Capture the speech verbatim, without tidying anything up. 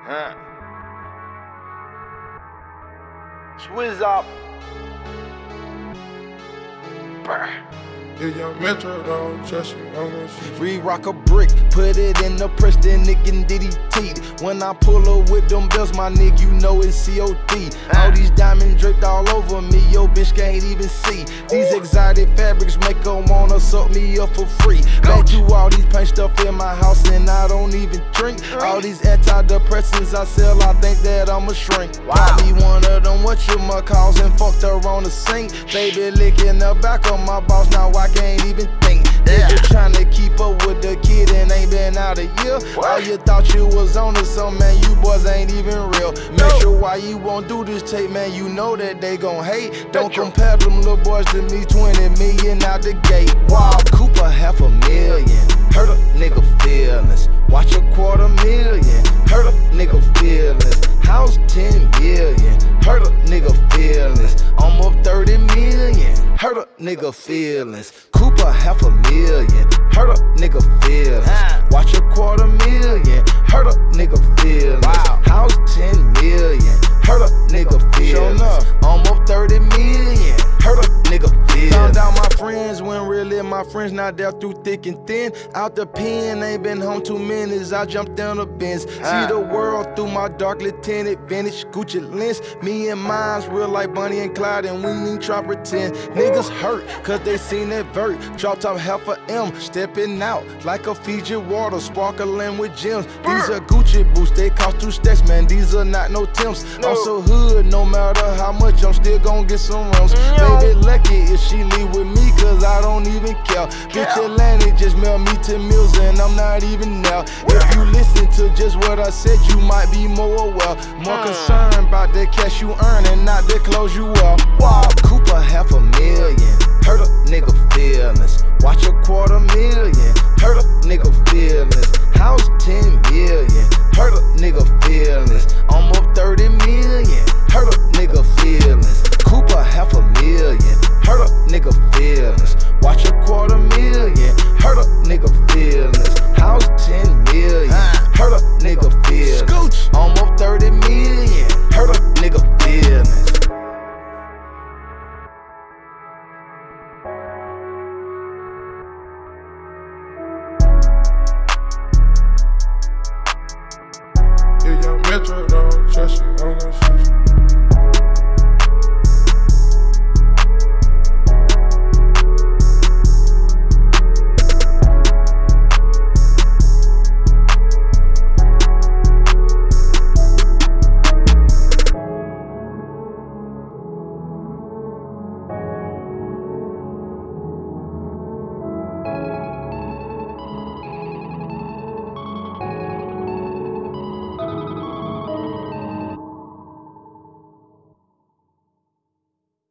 Huh. Swizz up. Brr. If young Metro don't trust you, I'm gon' shoot you. Re-rock a brick, put it in the press, then it can D D T. When I pull up with them belts, my nigga, you know it's C O D. All these diamonds draped all over me, yo bitch can't even see. These exotic fabrics make her wanna suck me up for free. Back to all these paint stuff in my house and I don't even drink. All these antidepressants I sell, I think that I'm a shrink. Wow. Me one of them whatchamacalls and fucked her on the sink. Baby licking the back of my balls, now I can't even think. Yeah. Nigga tryna keep up with the kid and ain't been out a year. What? All you thought you was on to something, man, you boys ain't even real. No. Make sure why you won't do this tape, man, you know that they gon' hate. Don't Metro. compare them little boys to me, twenty million out the gate. Wow, Cooper half a million, hurt a nigga feelings. Watch a quarter million, hurt a nigga feelings. House ten million, hurt a nigga feelings. I'm up thirty million, hurt a nigga feelings. Cooper half a million, hurt a nigga feelings. Watch a quarter million, hurt a nigga feelings. Wow. House ten million, hurt a nigga feelings. I'm up thirty million, hurt a nigga feelings. Found out my friends when really my friends not there through thick and thin. Out the pen, ain't been home two minutes, I jumped down the Benz. See the world through my dark lieutenant vintage Gucci lens. Me and mine's real like Bonnie and Clyde, and we ain't try pretend. Niggas hurt cause they seen that vert. Dropped off half a M, stepping out like a Fiji water, sparkling with gems. These are Gucci boots, they cost two stacks, man. These are not no Timbs. No. I'm so hood, no matter how much, I'm still gon' get some rims. No. Baby lucky if she leave with me, cause I don't even care. Bitch Atlantic just mail me to Mills and I'm not even there. If you listen to just what I said, you might be more aware. More concerned about the cash you earn and not the clothes you wear. Wow, Cooper half a million, hurt a nigga feelings. Watch a quarter million, hurt a nigga feelings. House ten million, hurt a nigga feelings. I'm up thirty million, hurt a nigga feelings. Cooper half a million, hurt a nigga feelings. Watch a quarter million, hurt a nigga feelings. House ten million, hurt a nigga feelings. I'm up thirty million, hurt a nigga feelings. If young Metro don't trust you, I'm gon' shoot you.